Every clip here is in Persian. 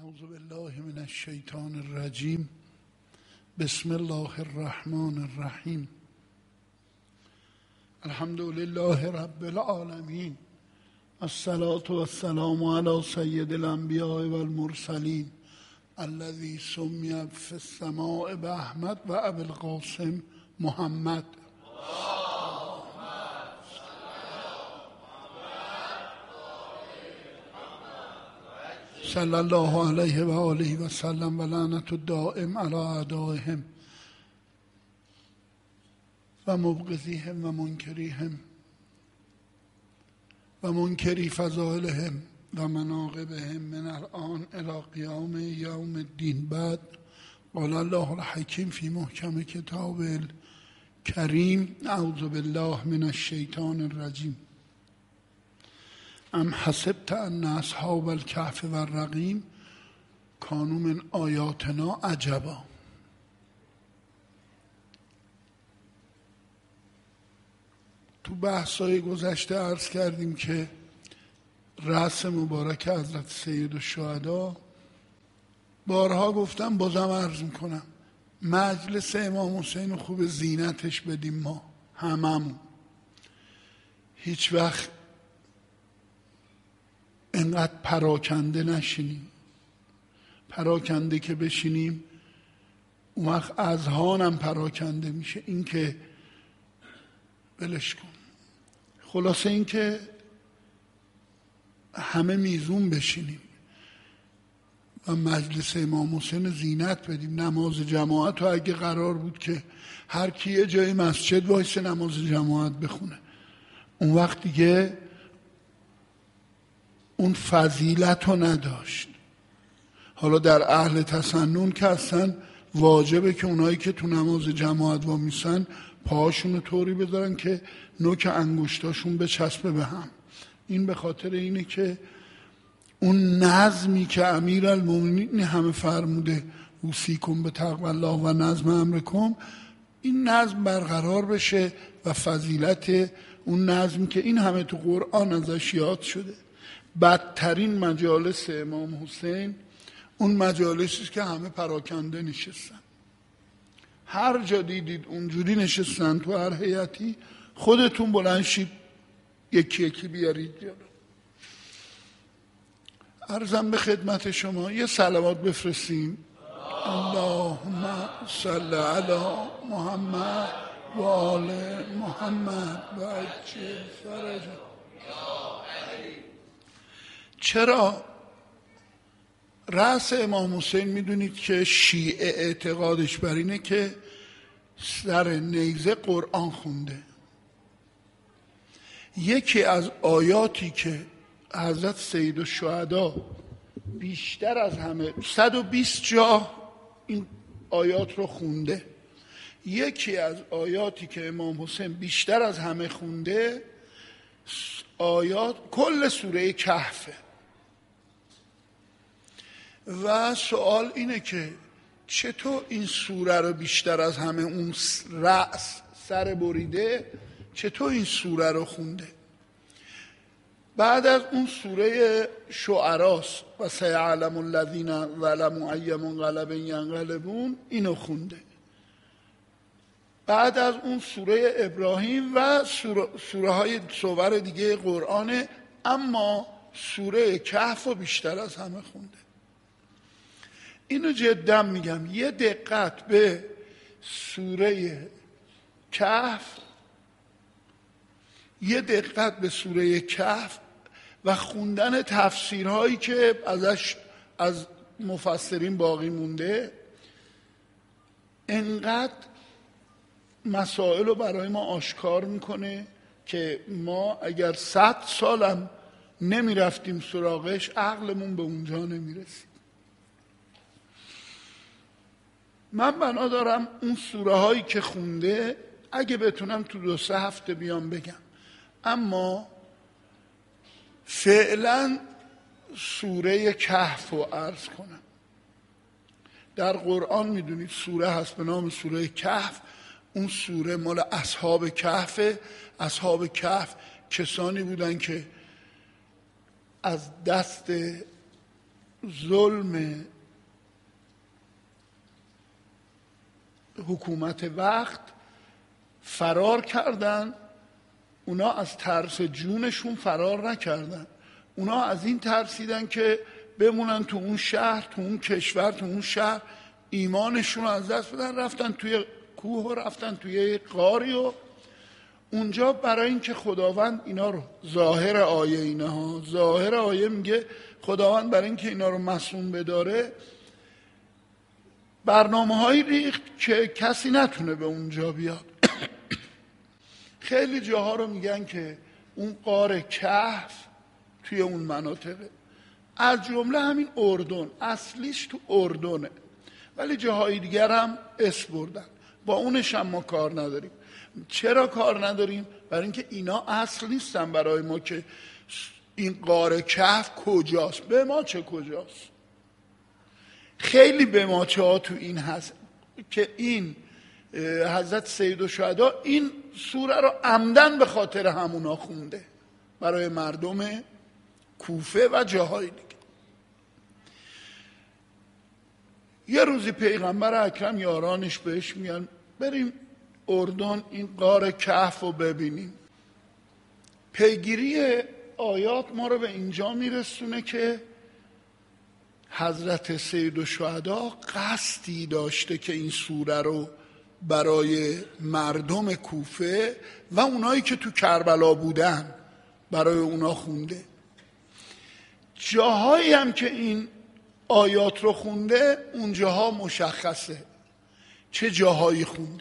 اعوذ بالله من الشیطان الرجیم. بسم الله الرحمن الرحیم. الحمد لله رب العالمین. الصلاة والسلام علی سید الانبیاء والمرسلین الذی سمی فی السماء باحمد و ابی القاسم محمد. صلی الله علیه و آله و سلم و لعنت الدائم علی اعدائهم و مبغضیهم و منکریهم و منکری فضائلهم و مناقبهم من الان الی قیام یوم الدین. بعد قال الله الحکیم فی محکم کتاب الکریم. اعوذ بالله من الشیطان الرجیم. ام حسبت ان اصحاب الکهف و الرقیم کانوا من آیاتنا عجبا. تو بحث‌های گذشته عرض کردیم که رأس مبارک حضرت سید الشهدا، بارها گفتم بازم عرض میکنم، مجلس امام حسین خوب زینتش بدیم. ما هممون هیچ وقت اینقدر پراکنده نشینیم. پراکنده که بشینیم اون وقت اذهانم پراکنده میشه. این که بلش کن. خلاصه این که همه میزون بشینیم و مجلس امام حسین زینت بدیم. نماز جماعت و اگه قرار بود که هر کی یه جای مسجد وایسه نماز جماعت بخونه، اون وقت دیگه اون فضیلت رو نداشت. حالا در اهل تسنن که اصلا واجبه که اونایی که تو نماز جماعت وامیستن پاهاشون رو طوری بذارن که نوک انگشتاشون بچسبه به هم. این به خاطر اینه که اون نظمی که امیرالمومنین همه فرموده اوصیکم بتقوی الله و نظم امرکم، این نظم برقرار بشه و فضیلت اون نظمی که این همه تو قرآن ازش یاد شده. بدترین مجالس امام حسین اون مجالسی که همه پراکنده نشستن. هر جا دیدید اونجوری نشستن تو هر هیئتی، خودتون بلند شید یکی یکی بیارید جلو. عرضم به خدمت شما یه صلوات بفرستیم. اللهم صل علی محمد و آل محمد و عجل فرجهم. چرا؟ رأس امام حسین میدونید که شیعه اعتقادش بر اینه که سر نیزه قرآن خونده. یکی از آیاتی که حضرت سید الشهدا بیشتر از همه 120 جا این آیات رو خونده، یکی از آیاتی که امام حسین بیشتر از همه خونده آیات کل سوره کهفه. و سوال اینه که چطور این سوره رو بیشتر از همه اون رأس سر بریده چطور این سوره رو خونده؟ بعد از اون سوره شعراست و سیعلم الذین ظلموا ای منقلب ینقلبون، اینو خونده. بعد از اون سوره ابراهیم و سوره های صور دیگه قرآنه، اما سوره کهف رو بیشتر از همه خونده. اینو جدا میگم، یه دقت به سوره کهف، یه دقت به سوره کهف و خوندن تفسیرهایی که ازش از مفسرین باقی مونده، انقدر مسائل رو برای ما آشکار میکنه که ما اگر 100 سالم نمی رفتیم سراغش عقلمون به اونجا نمی رسید. من بنا دارم اون سوره هایی که خونده اگه بتونم تو 2-3 هفته بیام بگم، اما فعلا سوره کهف رو عرض کنم. در قرآن میدونید سوره هست به نام سوره کهف. اون سوره مال اصحاب کهفه. اصحاب کهف کسانی بودن که از دست ظلم حکومت وقت فرار کردن. اونا از ترس جونشون فرار نکردن، اونا از این ترسیدن که بمونن تو اون شهر، تو اون کشور، تو اون شهر، ایمانشون رو از دست بدن. رفتن توی کوه و رفتن توی غاری و اونجا برای اینکه خداوند اینا رو، ظاهر آیه اینها، ظاهر آیه میگه خداوند برای اینکه اینا رو مصون بداره برنامه‌هایی ریخت که کسی نتونه به اونجا بیاد. خیلی جاها رو میگن که اون غار کهف توی اون مناطقه، از جمله همین اردن، اصلیش تو اردنه، ولی جاهای دیگر هم اسم بردن. با اونش هم ما کار نداریم. چرا کار نداریم؟ برای اینکه اینا اصل نیستن برای ما که این غار کهف کجاست، به ما چه کجاست. خیلی به ما چه ها تو این هست که این حضرت سیدالشهدا این سوره رو عمدن به خاطر همونا خونده برای مردم کوفه و جاهای دیگه. یه روزی پیغمبر اکرم یارانش بهش میگن بریم اردن این غار کهف رو ببینیم. پیگیری آیات ما رو به اینجا میرسونه که حضرت سیدالشهدا قصدی داشته که این سوره رو برای مردم کوفه و اونایی که تو کربلا بودن برای اونا خونده. جاهایی هم که این آیات رو خونده اونجاها مشخصه چه جاهایی خونده.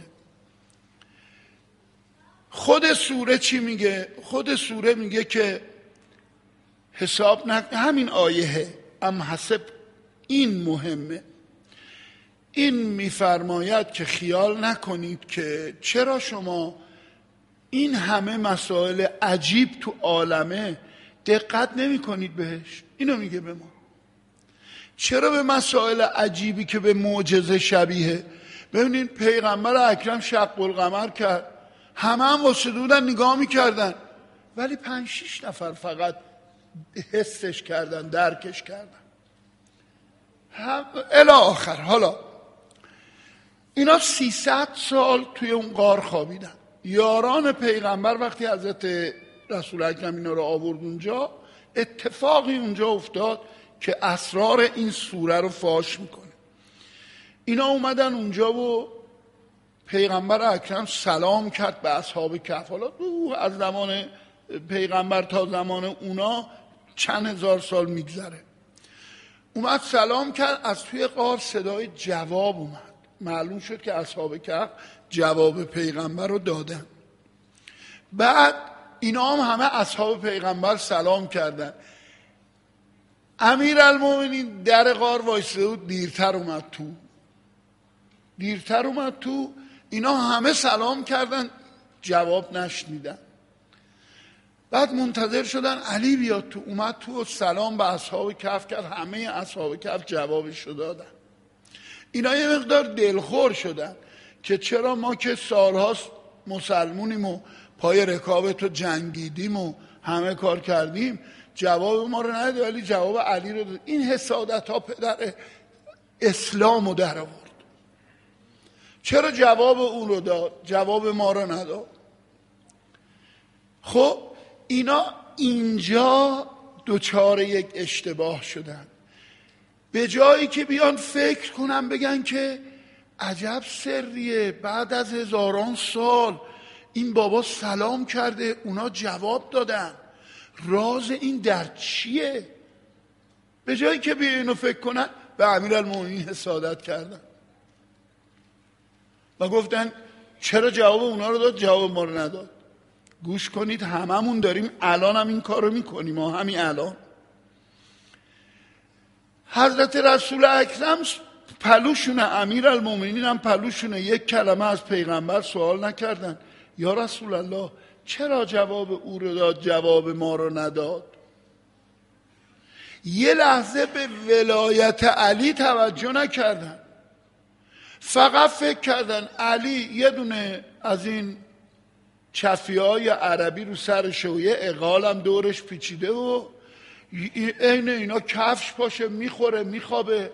خود سوره چی میگه؟ خود سوره میگه که حساب همین آیه ام حسب، این مهمه. این میفرماید که خیال نکنید که چرا شما این همه مسائل عجیب تو عالمه دقت نمی کنید بهش. اینو میگه به ما. چرا به مسائل عجیبی که به معجزه شبیه، ببینید پیغمبر اکرم شق القمر کرد، همه هم واسه بودن نگاه میکردن، ولی 5-6 نفر فقط حسش کردن، درکش کردن. الی آخر. حالا اینا 300 سال توی اون غار خوابیدن. یاران پیغمبر وقتی حضرت رسول اکرم اینا رو آورد اونجا، اتفاقی اونجا افتاد که اسرار این سوره رو فاش میکنه. اینا اومدن اونجا و پیغمبر اکرم سلام کرد به اصحاب کهف. حالا از زمان پیغمبر تا زمان اونا چند هزار سال میگذره. اومد سلام کرد، از توی غار صدای جواب اومد. معلوم شد که اصحاب کهف جواب پیغمبر رو دادن. بعد اینا هم همه اصحاب پیغمبر سلام کردن. امیرالمومنین در غار وایساده بود، دیرتر اومد تو. اینا همه سلام کردن، جواب نشنیدن. بعد منتظر شدن علی بیاد تو. اومد تو و سلام به اصحاب کهف کرد، همه اصحاب کهف جوابش رو دادن. اینا یه مقدار دلخور شدن که چرا ما که سالهاست مسلمونیم و پای رکابت رو جنگیدیم و همه کار کردیم جواب ما رو نداد، ولی جواب علی رو داد. این حسادت ها پدر اسلام رو در آورد. چرا جواب اون رو داد، جواب ما رو نداد؟ خب اینا اینجا دوچار یک اشتباه شدن. به جایی که بیان فکر کنن بگن که عجب سریه، بعد از هزاران سال این بابا سلام کرده، اونا جواب دادن، راز این در چیه؟ به جایی که بیان اینو فکر کنن به امیرالمومنین حسادت کردن و گفتن چرا جواب اونا رو داد، جواب ما رو نداد. گوش کنید، هممون داریم الان هم این کار رو میکنیم. همین الان حضرت رسول اکرم پلوشونه، امیرالمومنین هم پلوشونه، یک کلمه از پیغمبر سوال نکردن یا رسول الله چرا جواب او رو داد، جواب ما رو نداد؟ یه لحظه به ولایت علی توجه نکردن، فقط فکر کردن علی یه دونه از این چفیه‌های عربی رو سرشه و یه اقالم دورش پیچیده و عین اینا کفش پاشه میخوره میخوابه.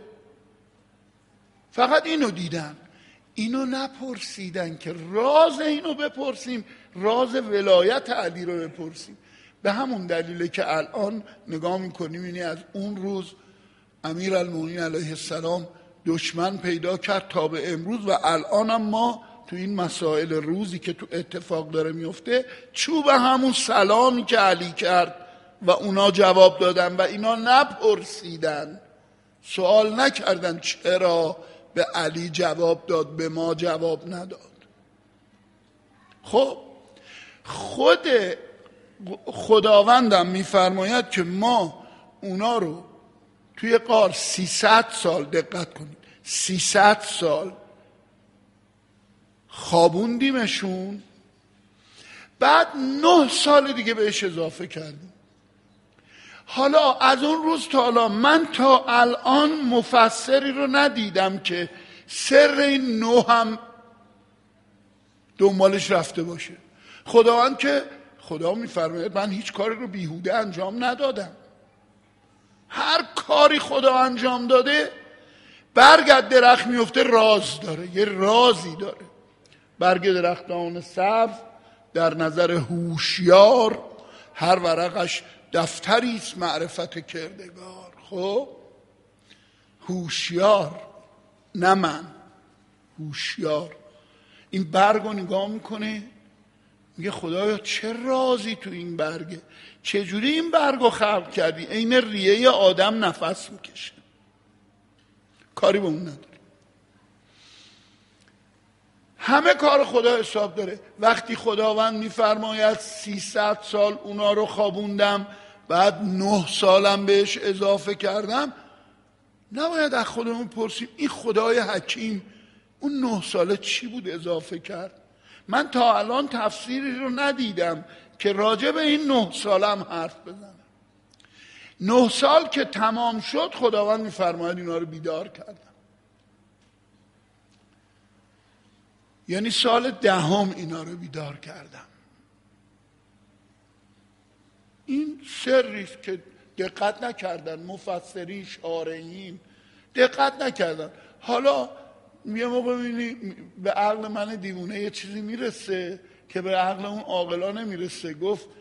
فقط اینو دیدن، اینو نپرسیدن که راز اینو بپرسیم، راز ولایت علی رو بپرسیم. به همون دلیله که الان نگاه میکنیم اینی از اون روز امیرالمومنین علیه السلام دشمن پیدا کرد تا به امروز، و الان هم ما تو این مسائل روزی که تو اتفاق داره میفته، چوب همون سلامی که علی کرد و اونا جواب دادن و اینا نپرسیدن، سوال نکردن چرا به علی جواب داد به ما جواب نداد. خب خود خداوندم میفرماید که ما اونا رو توی غار 300 سال، دقت کنید 300 سال خوابوندیمشون، بعد 9 سال دیگه بهش اضافه کردیم. حالا از اون روز تا حالا من تا الان مفسری رو ندیدم که سر این 9 هم دنبالش رفته باشه. خداوند که خدا میفرماید من هیچ کاری رو بیهوده انجام ندادم. هر کاری خدا انجام داده، برگ درخت میفته راز داره، یه رازی داره. برگ درختان سبز در نظر هوشیار هر ورقش دفتری است معرفت کردگار. خب هوشیار، نه من، هوشیار این برگ رو نگاه میکنه میگه خدایا چه رازی تو این برگه، چجوری این برگ رو خلق کردی؟ این ریه آدم نفس میکشه، کاری به اون نداره. همه کار خدا حساب داره. وقتی خداوند میفرماید 300 سال اونا رو خوابوندم، بعد 9 سالم بهش اضافه کردم، نباید از خودمون پرسیم این خدای حکیم اون 9 ساله چی بود اضافه کرد؟ من تا الان تفسیری رو ندیدم که راجع به این 9 سالم حرف بزنم. 9 سال که تمام شد خداوند میفرماید اینا رو بیدار کردم. یعنی سال 10 اینا رو بیدار کردم. این سریست که دقت نکردن مفسرین، شارعین دقت نکردن. حالا یه موقع میبینی به عقل من دیوونه یه چیزی میرسه که به عقل اون عاقلا نمیرسه.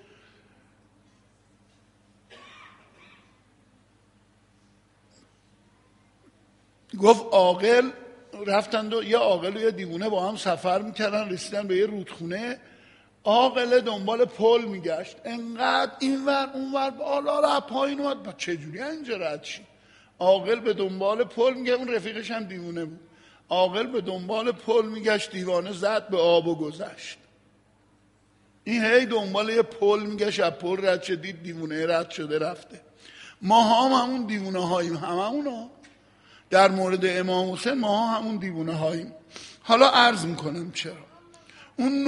گفت عاقل رفتند و یه عاقل و یه دیوونه با هم سفر میکردن، رسیدن به یه رودخونه. عاقل دنبال پل میگشت، انقدر اینور اونور بالا رفت پایین اومد، چجوری اینجا رد شی؟ عاقل به دنبال پل میگه، اون رفیقش هم دیوونه بود. عاقل به دنبال پل میگشت، دیوانه زد به آب و گذشت. این هی دنبال یه پل میگشت، از پل رد شد، دید دیوونه رد شده رفته. ما هم همون دیوونه هاییم، همونا. در مورد امام حسین ما همون دیوونه هاییم. حالا عرض میکنم چرا. اون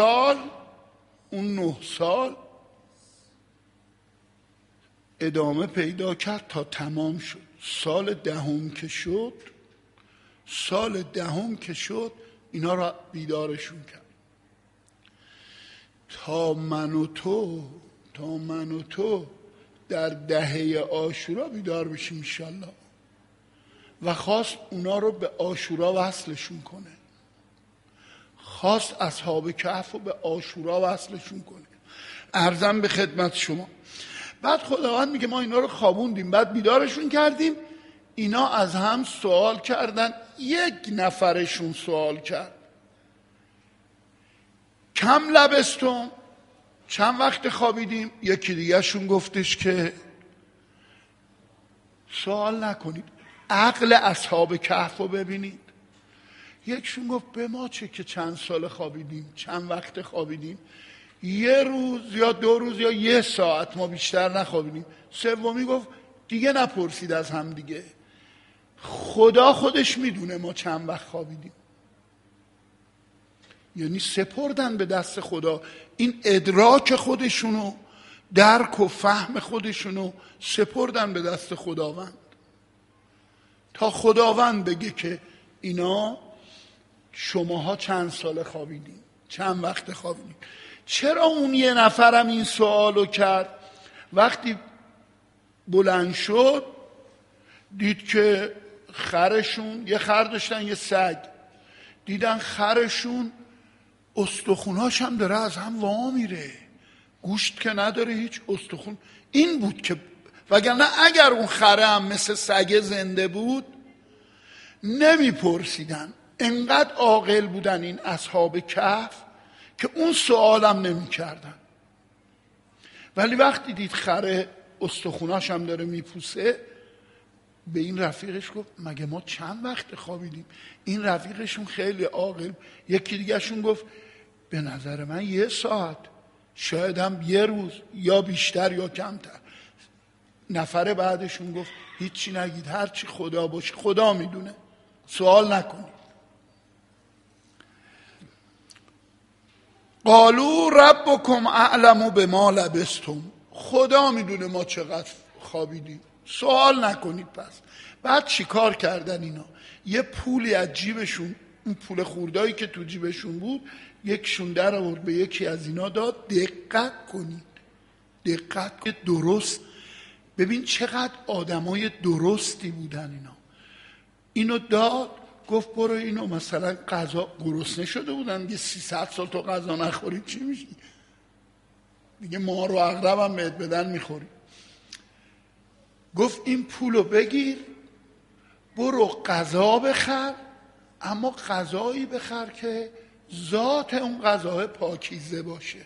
9 سال ادامه پیدا کرد تا تمام شد. سال 10 که شد اینا را بیدارشون کرد. تا من و تو در دهه عاشورا بیدار بشیم انشالله. و خواست اونا رو به عاشورا وصلشون کنه، خواست اصحاب کهف رو به عاشورا وصلشون کنه. عرضم به خدمت شما. بعد خداوند میگه ما اینا رو خوابوندیم، بعد بیدارشون کردیم. اینا از هم سوال کردن. یک نفرشون سوال کرد کم لبستم، چند وقت خوابیدیم؟ یکی دیگه شون گفتش که سوال نکنید، عقل اصحاب کهف رو ببینید. یکشون گفت به ما چه که چند سال خوابیدیم، چند وقت خوابیدیم، 1 روز یا 2 روز یا 1 ساعت، ما بیشتر نخوابیدیم. سومی گفت دیگه نپرسید از هم دیگه، خدا خودش میدونه ما چند وقت خوابیدیم. یعنی سپردن به دست خدا، این ادراک خودشونو، درک و فهم خودشونو سپردن به دست خداوند، تا خداوند بگه که اینا شماها چند سال خوابیدین، چند وقت خوابیدین. چرا اون 1 نفرم این سوالو کرد؟ وقتی بلند شد دید که خرشون، یه خر داشتن یه سگ، دیدن خرشون استخوناش هم داره از هم وا میره، گوشت که نداره هیچ، استخون. این بود که وگرنه اگر اون خره هم مثل سگ زنده بود نمیپرسیدن. انقدر عاقل بودن این اصحاب کهف که اون سوالم نمیکردن. ولی وقتی دید خره استخوناش هم داره میپوسه، به این رفیقش گفت مگه ما چند وقت خوابیدیم؟ این رفیقشون خیلی عاقل. یکی دیگه شون گفت به نظر من 1 ساعت، شاید هم 1 روز، یا بیشتر یا کمتر. نفر بعدشون گفت هیچی نگید، هرچی خدا باشه، خدا میدونه، سوال نکنید. قالوا ربکم اعلم بما لبثتم، خدا میدونه ما چقدر خوابیدیم، سوال نکنید. پس بعد چی کار کردن اینا؟ یه پولی از جیبشون، اون پول خوردایی که تو جیبشون بود، یکشون در آورد به یکی از اینا داد. دقت کنید، دقت کنید، درست ببین چقدر آدمای درستی بودن اینا. اینو داد، گفت برو اینو مثلا غذا، گرسنه شده بودن یه 300 سال تو غذا نخورید چی میشی؟ دیگه مار و عقرب هم بهت بدن میخوری. گفت این پولو بگیر برو غذا بخر، اما غذایی بخر که ذات اون غذا پاکیزه باشه،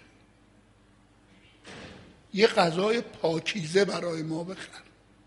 یه غذای پاکیزه برای ما بخر،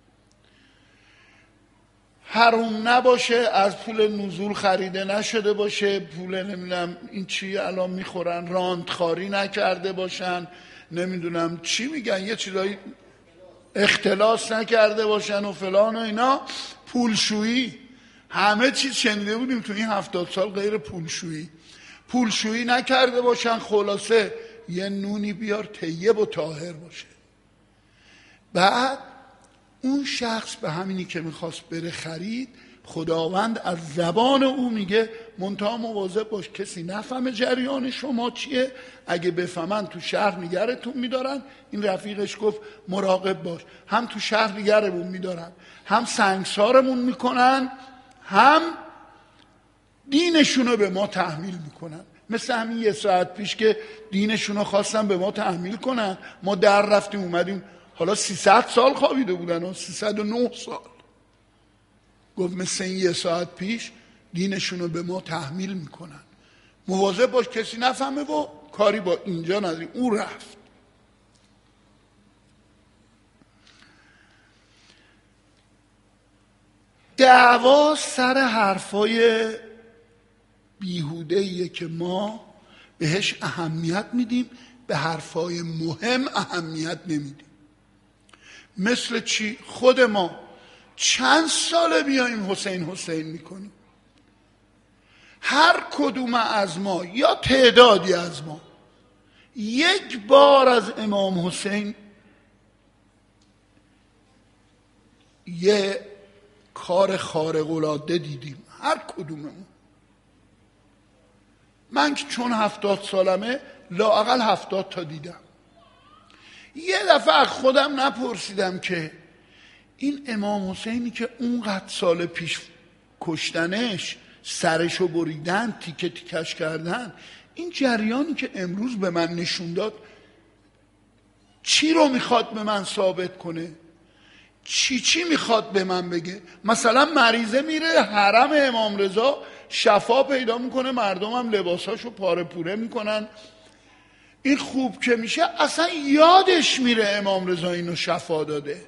حروم نباشه، از پول نزول خریده نشده باشه، پول نمیدونم این چی الان میخورن راندخاری نکرده باشن، نمیدونم چی میگن، یه چیزایی اختلاس نکرده باشن و فلان و اینا. پولشویی، همه چیز شنیده بودیم تو این 70 سال غیر پولشویی نکرده باشن. خلاصه یه نونی بیار طیب و طاهر باشه. بعد اون شخص به همینی که میخواست بره خرید، خداوند از زبان او میگه منتها مواظب باش کسی نفهمه جریان شما چیه، اگه بفهمن تو شهر نگرتون میدارن. این رفیقش گفت مراقب باش، هم تو شهر نگرمون میدارن، هم سنگسارمون میکنن، هم دینشونو به ما تحمیل میکنن. مثل همین 1 ساعت پیش که دینشونو خواستن به ما تحمیل کنن، ما در رفتیم اومدیم، حالا 300 سال خوابیده بودن و 309 سال. گفت مثل این 1 ساعت پیش دینشونو به ما تحمیل میکنن، مواظب باش کسی نفهمه و کاری با اینجا نداری. اون رفت. دعوا سر حرفای بیهوده‌ایه که ما بهش اهمیت میدیم، به حرفای مهم اهمیت نمیدیم. مثل چی؟ خود ما چند ساله بیاییم حسین میکنیم؟ هر کدوم از ما یا تعدادی از ما 1 بار از امام حسین یه کار خارق العاده دیدیم، هر کدوممون. من که چون 70 سالمه لااقل 70 تا دیدم. یه دفعه از خودم نپرسیدم که این امام حسینی که اونقدر سال پیش کشتنش، سرشو بریدن، تیکه تیکش کردن، این جریانی که امروز به من نشون داد چی رو میخواد به من ثابت کنه؟ چی میخواد به من بگه؟ مثلا مریضه میره حرم امام رضا شفا پیدا میکنه، مردم هم لباساشو پاره پوره میکنن، این خوب که میشه اصلا یادش میره امام رضا اینو شفا داده.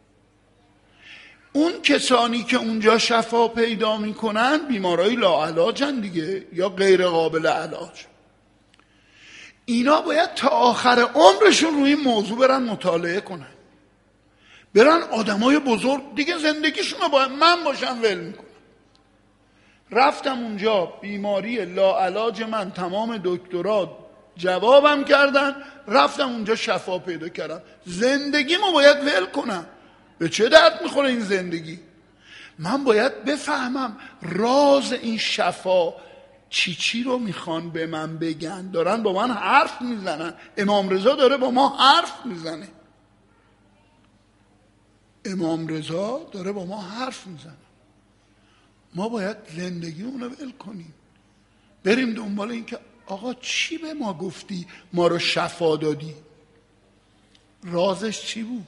اون کسانی که اونجا شفا پیدا میکنن بیمارای لاعلاجن دیگه، یا غیر قابل علاج. اینا باید تا آخر عمرشون روی این موضوع برن مطالعه کنن، برن آدمای بزرگ دیگه زندگیشون باید من باشم ول میکنن. رفتم اونجا، بیماری لاعلاج من تمام دکترا جوابم کردن، رفتم اونجا شفا پیدا کردم. زندگیمو باید ول کنم؟ به چه درد میخوره این زندگی؟ من باید بفهمم راز این شفا چی رو میخوان به من بگن. دارن با من حرف میزنن، امام رضا داره با ما حرف میزنه. امام رضا داره با ما حرف میزنه، ما باید زندگی اونو ول کنیم، بریم دنبال این که آقا چی به ما گفتی ما رو شفا دادی، رازش چی بود؟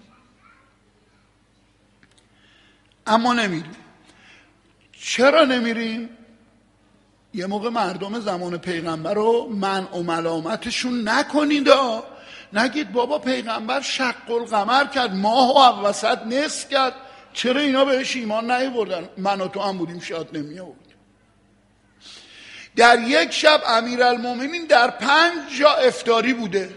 اما نمیریم. چرا نمیریم؟ یه موقع مردم زمان پیغمبر رو منع و ملامتشون نکنید، نگید بابا پیغمبر شق القمر کرد، ماه و وسط نصف کرد، چرا اینا بهش ایمان نیاوردن؟ من و تو هم بودیم شاید نمی آورد. در یک شب امیرالمومنین در 5 جا افطاری بوده،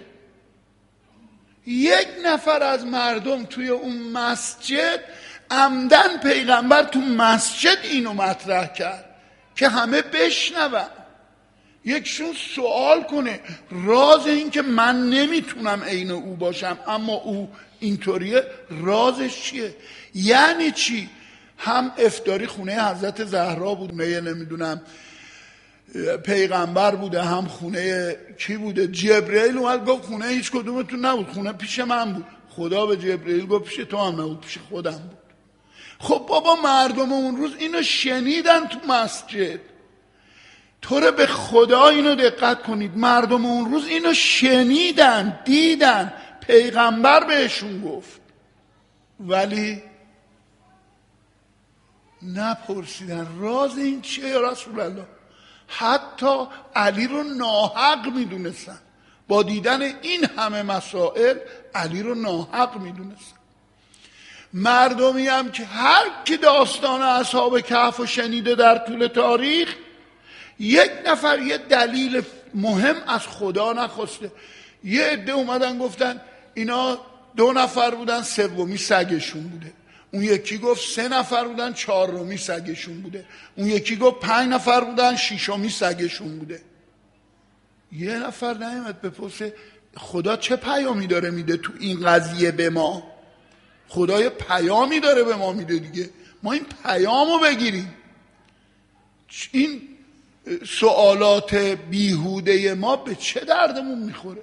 یک نفر از مردم توی اون مسجد عمدن پیغمبر تو مسجد اینو مطرح کرد که همه بشنون، یکشون سوال کنه راز این که من نمیتونم عین او باشم اما او اینطوریه، رازش چیه؟ یعنی چی؟ هم افطاری خونه حضرت زهرا بود، نمیدونم پیغمبر بوده، هم خونه کی بوده؟ جبرئیل اومد گفت خونه هیچ کدومتون نبود، خونه پیش من بود. خدا به جبرئیل گفت پیش تو هم نبود، پیش خودم بود. خب بابا مردم اون روز اینو شنیدن تو مسجد، طوره به خدا اینو دقت کنید، مردم اون روز اینو شنیدن، دیدن، پیغمبر بهشون گفت، ولی نپرسیدن راز این چیه یا رسول الله. حتی علی رو ناحق میدونستن، با دیدن این همه مسائل علی رو ناحق میدونستن. مردمی هم که هر کی داستان اصحاب کهف شنیده در طول تاریخ، یک نفر یه دلیل مهم از خدا نخواسته. یه عده اومدن گفتن اینا 2 نفر بودن، 3می سگشون بوده. اون یکی گفت 3 نفر بودن، 4می سگشون بوده. اون یکی گفت 5 نفر بودن، 6می سگشون بوده. یه نفر نیامد بپرسه خدا چه پیامی داره میده تو این قضیه به ما؟ خدا یه پیامی داره به ما میده دیگه، ما این پیامو بگیریم. این سوالات بیهوده ما به چه دردمون میخوره؟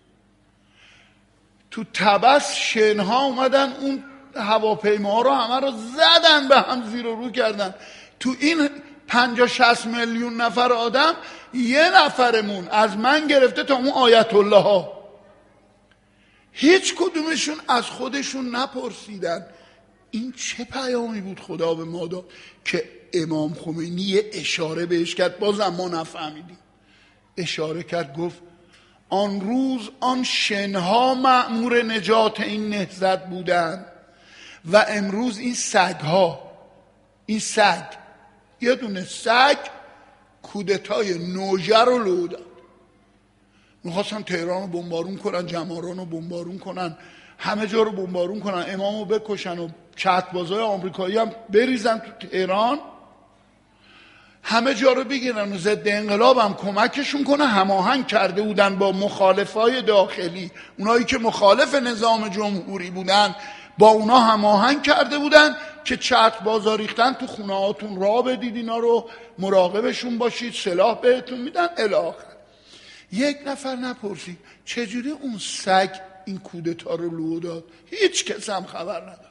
تو تبس شنها اومدن اون هواپیماها رو همه رو زدن به هم، زیر و رو کردن. تو این 50-60 میلیون نفر آدم یه نفرمون از من گرفته تا اون آیت الله ها هیچ کدومشون از خودشون نپرسیدن این چه پیامی بود خدا به ما داد که امام خمینی یه اشاره بهش کرد، بازم ما نفهمیدیم. اشاره کرد گفت آن روز آن شنها مأمور نجات این نهضت بودند و امروز این سگها، این سگ، یه دونه سگ کودتای نوژه رو لو داد. میخواستن تهران رو بمبارون کنن، جماران رو بمبارون کنن، همه جا رو بمبارون کنن، امام رو بکشن و چتربازای آمریکایی هم بریزن تو تهران، همه جا رو بگیرن و ضد انقلاب هم کمکشون کنه. هماهنگ کرده بودن با مخالفای داخلی، اونایی که مخالف نظام جمهوری بودن با اونا هماهنگ کرده بودن که چتربازا ریختن تو خونه هاتون، راه بدید اینا رو، مراقبشون باشید، سلاح بهتون میدن الی آخر. یک نفر نپرسید چجوری اون سگ این کودتا رو لو داد؟ هیچ کس هم خبر نداشت،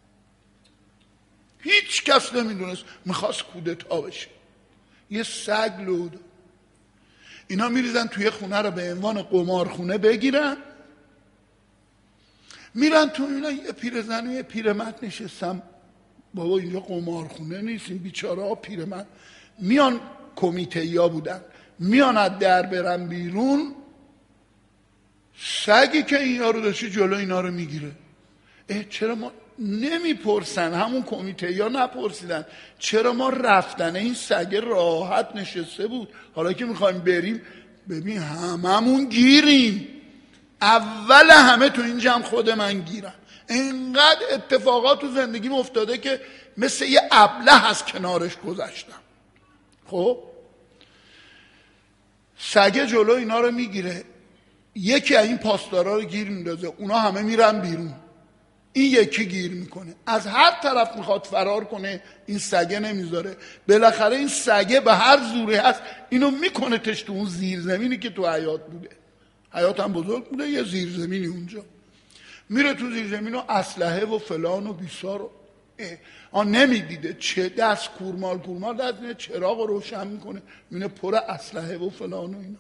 هیچ کس نمیدونست میخواست کودتا بشه، یه سگ لو داد. اینا میریزن توی خونه رو به عنوان قمارخونه بگیرن، میرن تو، اینا یه پیرزن و یه پیرمرد نشستم، بابا اینجا قمارخونه نیست، این بیچاره ها پیرمرد میان، کمیته ها بودن، میان از در برن بیرون، سگی که اینا رو داشته جلو اینا رو میگیره. چرا ما نمیپرسن؟ همون کمیته یا نپرسیدن چرا ما رفتن این سگ راحت نشسته بود، حالا که میخوایم بریم ببین هممون گیریم، اول همه تو این جمع خود من گیرم. اینقدر اتفاقات تو زندگیم افتاده که مثل یه ابله از کنارش گذشتم. خب سگ جلو اینا رو میگیره، یکی از این پاسدارا رو گیر میندازه، اونا همه میرن بیرون، این یکی گیر میکنه، از هر طرف میخواد فرار کنه، این سگه نمیذاره، بالاخره این سگه به هر زوری هست اینو میکنه تش تو اون زیرزمینی که تو حیاط بوده. حیاط هم بزرگ بوده، یه زیرزمینی اونجا. میره تو زیر زمین و اسلحه و فلان و بیسار و نمیدیده چه دست کورمال دست میده چراغ رو روشن میکنه میونه پر اسلحه و فلان و اینا.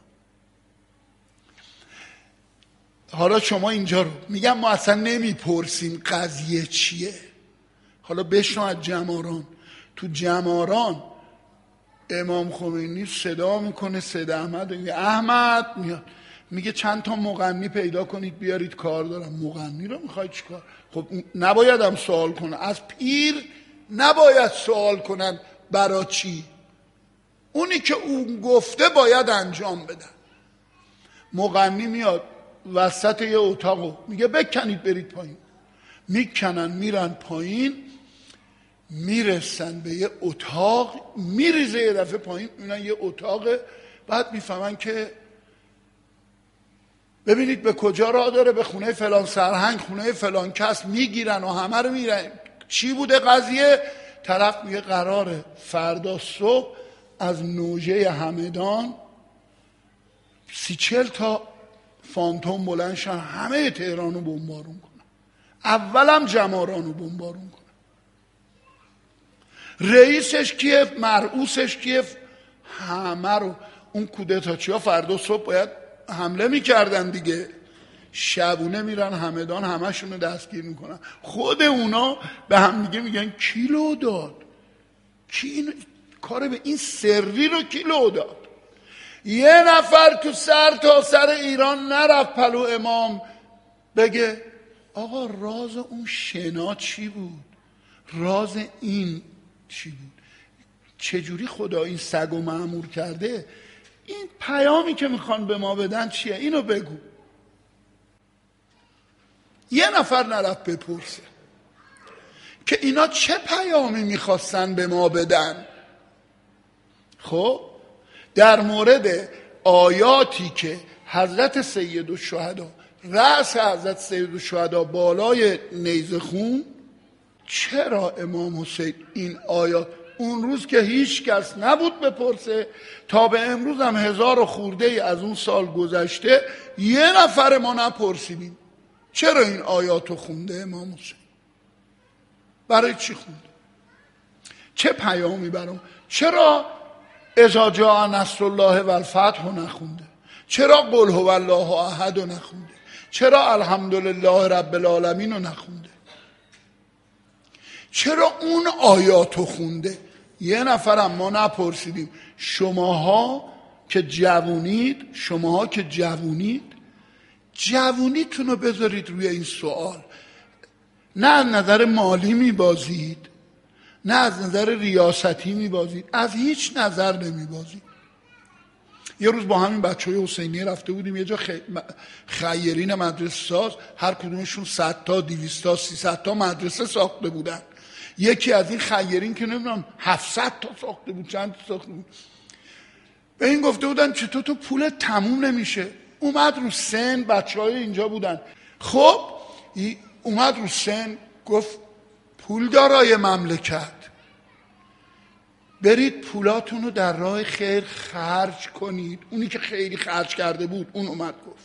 حالا شما اینجا رو میگم ما اصلا نمیپرسیم قضیه چیه. حالا بشنو از جماران. تو جماران امام خمینی صدا میکنه سید احمد میگه احمد میاد میگه چند تا مغنی پیدا کنید بیارید کار دارم. مغنی رو میخوای چیکار؟ خب نباید هم سوال کنن از پیر، نباید سوال کنن برای چی، اونی که اون گفته باید انجام بدن. مغنی میاد وسط یه اتاقو میگه بکنید برید پایین، میکنن میرن پایین، میرسن به یه اتاق، میریزه یه دفعه پایین، میبینن یه اتاقه. بعد میفهمن که ببینید به کجا راه داره، به خونه فلان سرهنگ، خونه فلان کس، میگیرن و همه رو میرن. چی بوده قضیه؟ طرف میگه قراره فردا صبح از نوژه همدان 30-40 تا فانتوم بلند شن همه تهران رو بمبارون کنن. اولم جماران رو بمبارون کنن. رئیسش کیه؟ مرئوسش کیه؟ همه رو. اون کودتاچیا فردا صبح باید حمله میکردن دیگه. شبونه میرن همدان همشون رو دستگیر میکنن. خود اونا به هم دیگه میگن کی لو داد؟ کی این کار به این سری رو کی لو داد؟ یه نفر تو سر تا سر ایران نرفت پلو امام بگه آقا راز اون شنا چی بود؟ راز این چی بود؟ چجوری خدا این سگو مأمور کرده؟ این پیامی که میخوان به ما بدن چیه؟ اینو بگو. یه نفر نرفت بپرسه که اینا چه پیامی میخواستن به ما بدن. خب در مورد آیاتی که حضرت سید الشهدا، رأس حضرت سید الشهدا بالای نیزه خون، چرا امام حسین این آیات اون روز که هیچ کس نبود بپرسه، تا به امروز هم 1000 خورده ای از اون سال گذشته یه نفر ما نپرسیدیم چرا این آیاتو خونده امام حسین؟ برای چی خونده؟ چه پیامی برام؟ چرا اذا جاء نصر الله و الفتح نخونده؟ چرا قل هو الله احد نخونده؟ چرا الحمدلله رب العالمین نخونده؟ چرا اون آیاتو خونده؟ یه نفرم ما نپرسیدیم. شماها که جوونیتون رو بذارید روی این سوال. نه از نظر مالی میبازید، نه از نظر ریاستی میبازید، از هیچ نظر نمیبازید. یه روز با همین بچهای حسینی رفته بودیم یه جا خیرین مدرسه ساز، هر کدومشون 100 تا 200 تا 300 تا مدرسه ساخته بودن. یکی از این خیرین که نمیدونم 700 تا ساخته بود، چند تا ساخته بود. به این گفته بودن چطور تو پول تموم نمیشه؟ اومد رو سن، بچهای اینجا بودن. خب اومد رو سن گفت پول دارای مملکت، برید پولاتون رو در راه خیر خرج کنید. اونی که خیلی خرج کرده بود اون اومد گفت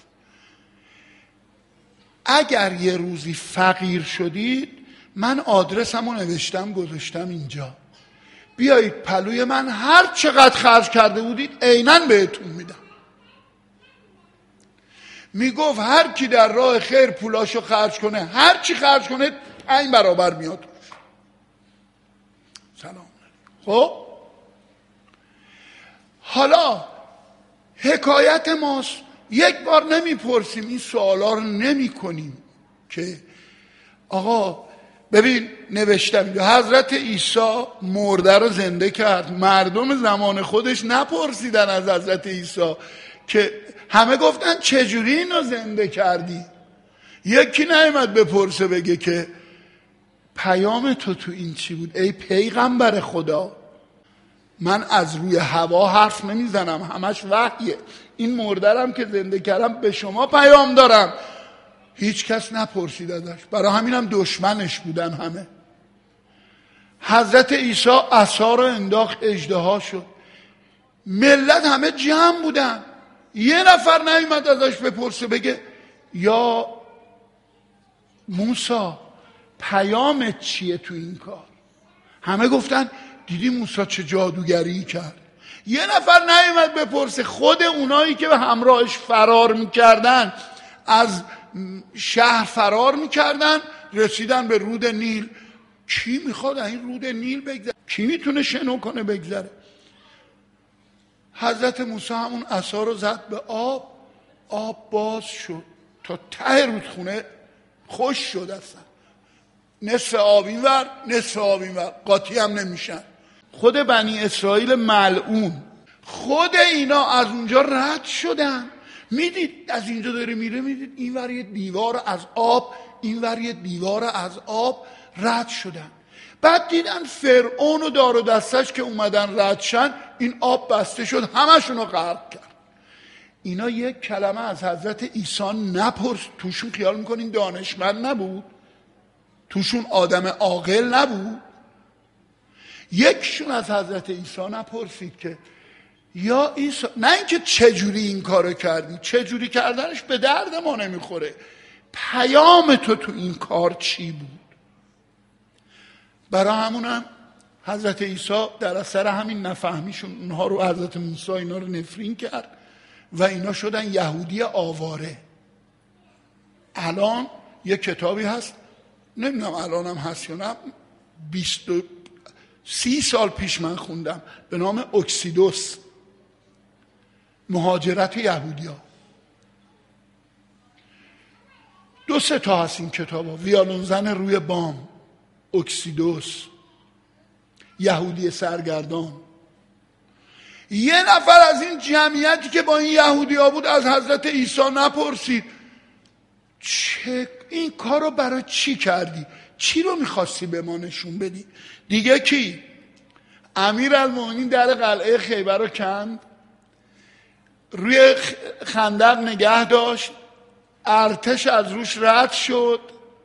اگر یه روزی فقیر شدید من آدرسمو نوشتم گذاشتم اینجا، بیایید پلوی من، هر چقدر خرج کرده بودید عیناً بهتون میدم. میگفت هر کی در راه خیر پولاشو خرج کنه، هر چی خرج کنه 5 برابر میاد. سلام. خب حالا حکایت ماست، یک بار نمیپرسیم این سوالا رو نمی کنیم که آقا ببین نوشتم حضرت عیسی مرده رو زنده کرد. مردم زمان خودش نپرسیدن از حضرت عیسی که همه گفتن چجوری اینو زنده کردی؟ یکی نیامد بپرسه بگه که پیام تو این چی بود ای پیغمبر خدا؟ من از روی هوا حرف نمیزنم، همش وحیه. این مردرم که زنده کردم به شما پیام دارم. هیچ کس نپرسید ازش، برای همینم دشمنش بودن همه. حضرت عیسی عصا رو انداخت، اژدها شد، ملت همه جمع بودن، یه نفر نیومد ازش بپرسه بگه یا موسی پیامت چیه تو این کار؟ همه گفتن دیدی موسی چه جادوگری کرد. یه نفر نیومد بپرسه خود اونایی که به همراهش فرار میکردن، از شهر فرار میکردن، رسیدن به رود نیل. کی میخواد این رود نیل بگذره؟ کی میتونه شنا کنه بگذره؟ حضرت موسی همون عصا رو زد به آب، آب باز شد تا ته رودخونه خوش شد. اصلا نصف آب اینور نصف آب اینور، قاطی هم نمیشن. خود بنی اسرائیل ملعون، خود اینا از اونجا رد شدن. میدید از اینجا داره میره، میدید اینور یه دیوار از آب، اینور یه دیوار از آب، رد شدن. بعد دیدن فرعون و دار و دستش که اومدن ردشن، این آب بسته شد، همشون رو غرق کرد. اینا یک کلمه از حضرت عیسی نپرس. توشون خیال میکنین دانشمند نبود؟ توشون آدم عاقل نبود؟ یکشون از حضرت عیسی نپرسید که یا عیسی، نه اینکه چجوری این کارو کردی، چجوری کردنش به درد ما نمیخوره، پیام تو این کار چی بود؟ برای همونم حضرت عیسی در اثر همین نفهمیشون اونها رو، حضرت موسی اینا رو نفرین کرد و اینا شدن یهودی آواره. الان یه کتابی هست، نمیدونم الان هم هست یا نه، 30 سال پیش من خوندم، به نام اکسیدوس، مهاجرت یهودی ها. 2-3 تا هست این کتاب ها. ویالون زن روی بام، اکسیدوس، یهودی سرگردان. یه نفر از این جمعیتی که با این یهودی ها بود از حضرت عیسی نپرسید چه این کار رو برای چی کردی؟ چی رو میخواستی به ما نشون بدی؟ دیگه کی؟ امیرالمومنین در قلعه خیبر رو کند، روی خندق نگه داشت، ارتش از روش رد شد،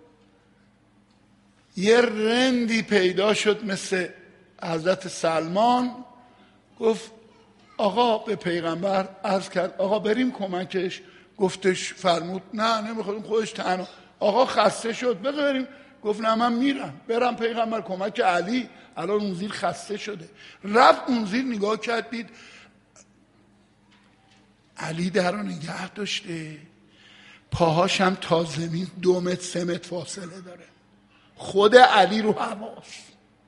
یه رندی پیدا شد مثل حضرت سلمان، گفت آقا، به پیغمبر عرض کرد آقا بریم کمکش. گفتش فرمود نه نمیخوام، خودش تنها. آقا خسته شد، بذار بریم. گفت نه من میرم، برم پیغمبر کمک علی، الان اون زیر خسته شده. رفت اون زیر، نگاه کرد، دید علی در رو نگه داشته، پاهاش هم تا زمین 2 متر 3 متر فاصله داره، خود علی رو هواست.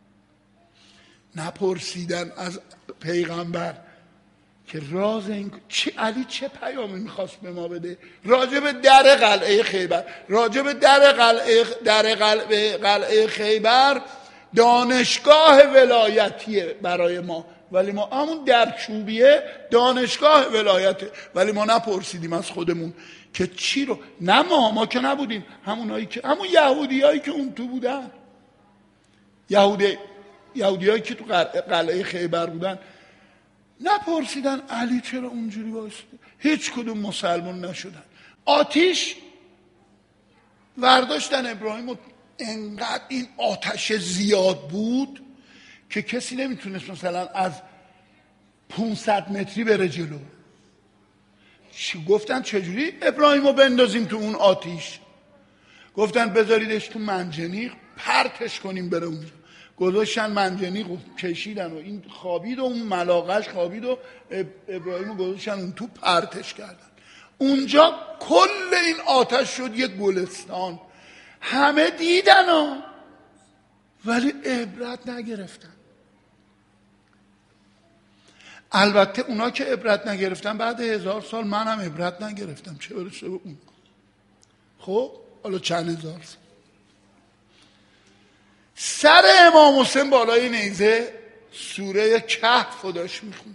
نپرسیدن از پیغمبر که راز این علی چه پیامی میخواست به ما بده؟ راجع به در قلعه خیبر، راجع به در قلعه خیبر دانشگاه ولایتیه برای ما، ولی ما همون در چوبیه دانشگاه ولایته، ولی ما نپرسیدیم از خودمون که چی رو. نه ما که نبودیم، همون یهودیایی که اون تو بودن، یهودیایی که تو قلعه خیبر بودن، نپرسیدن علی چرا اونجوری واسطه. هیچ کدوم مسلمان نشدن. آتیش ورداشتن ابراهیم و انقدر این آتش زیاد بود که کسی نمیتونست مثلا از 500 متری بره جلو. گفتن چجوری ابراهیم رو بندازیم تو اون آتیش؟ گفتن بذاریدش تو منجنیق پرتش کنیم بره اونجا. گذاشتن منجنیق و کشیدن و این خوابید و اون ملاقش خوابید و ابراهیم رو گذاشتن اون تو پرتش کردن. اونجا کل این آتش شد یک گلستان. همه دیدن ولی عبرت نگرفتن. البته اونا که عبرت نگرفتن بعد 1000 سال، منم عبرت نگرفتم، چه برسه به اون. خب حالا چند هزار سال سر امام حسین بالای نیزه سوره کهف رو داشت میخوند.